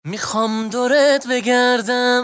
میخوام دورت بگردم،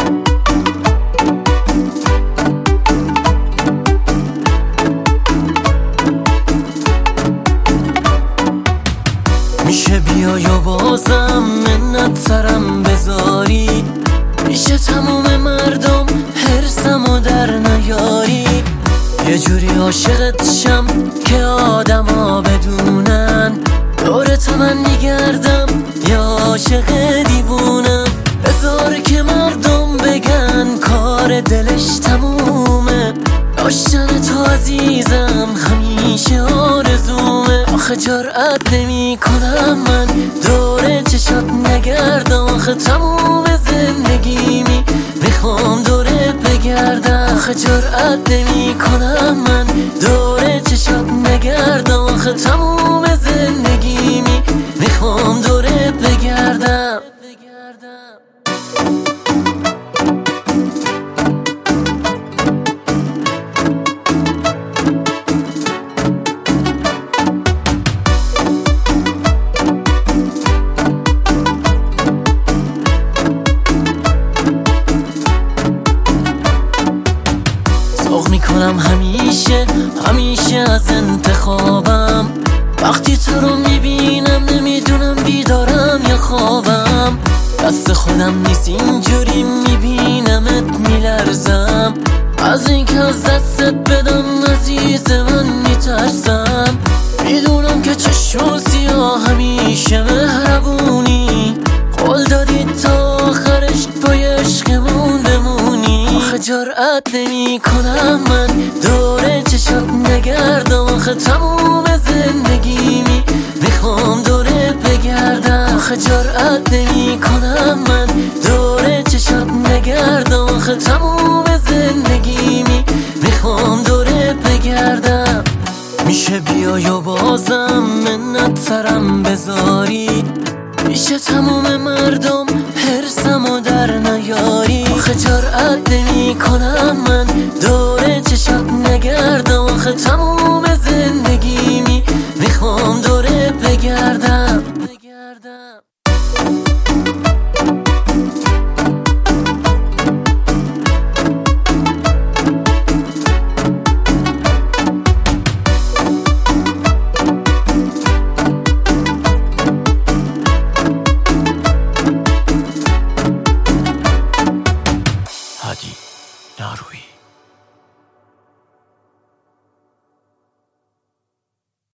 میشه بیای و بازم منت سرم بذاری، میشه تموم مردم حرسمو در نیاری، یه جوری عاشقت شم که آدما بدونن دورت من میگردم یا عاشق دیوونم. بذار که مردم بگن کار دلش تمومه، داشتن تو عزیزم همیشه آرزومه. آخه جرأت نمی کنم من دور چشات نگردم، آخه تموم زندگیمی میخوام دورت بگردم. آخه جرأت نمی کنم من دور چشات نگردم، آخه تموم زندگیمی میخوام دورت بگردم. سوق میکنم همیشه از انتخابم، وقتی تو رو میبینم نمیدونم بیدارم یا خوابم. دست خودم نیست اینجوری میبینمت میلرزم، از اینکه از دستت بدم عزیز من میترسم. میدونم که چشم سیاه همیشه مهربونی، قول دادی تا آخرش با عشقمون بمونی. آخه جرأت نمی کنم من دور چشات نگردم، آخه تموم زندگیمی میخوام دورت بگردم. آخه جرأت نمی کنم من دور چشات نگردم، آخه تموم زندگیمی میخوام دورت بگردم. میشه بیای و بازم منت سرم بذاری، میشه تموم مردم حرسمو در نیاری. آخه جرأت نمی کنم من دور چشات نگردم، آخه تموم زندگیمی میخوام دورت بگردم.